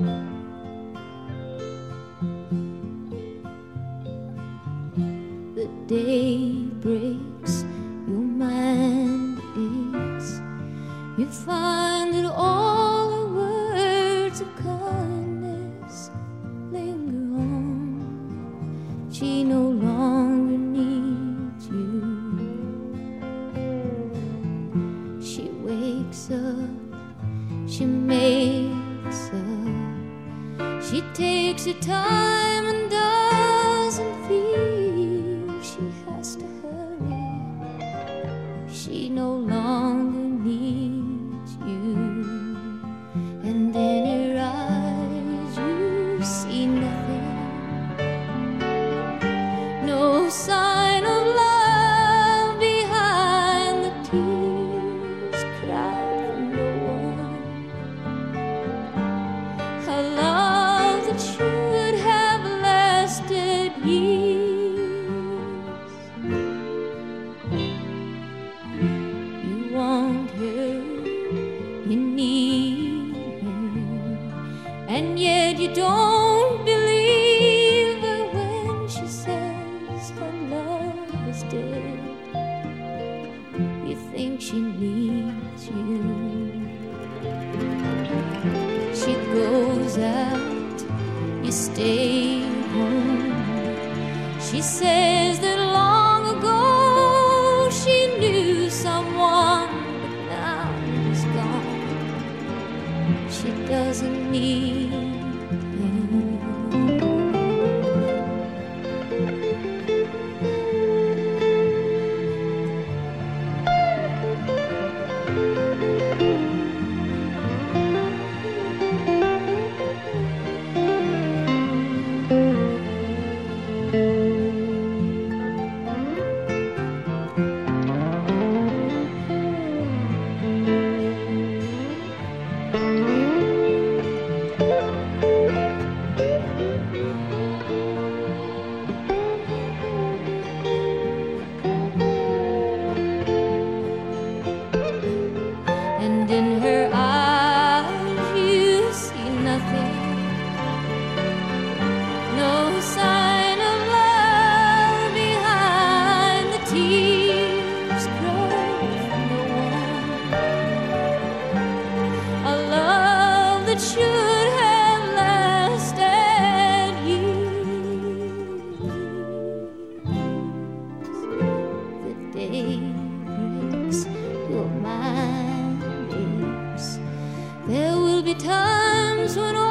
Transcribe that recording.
The day breaks, your mind aches. You find that all the words of kindness linger on. She no longer needs you. She wakes up, she makes up. She takes her time and doesn't feel she has to hurry. She no longer needs you. And in her eyes you see nothing, no sign of love behind the tears cried from no one. A love that should have lasted years. You want her, you need her, and yet you don't believe her when she says her love is dead. You think she needs you. She goes out, you stay home. She says that long ago she knew someone, but now he's gone. She doesn't need him. And in her eyes you see nothing, no sign of love behind the tears cried from no one. A love that should have lasted years. The day breaks, your mind aches. There will be times when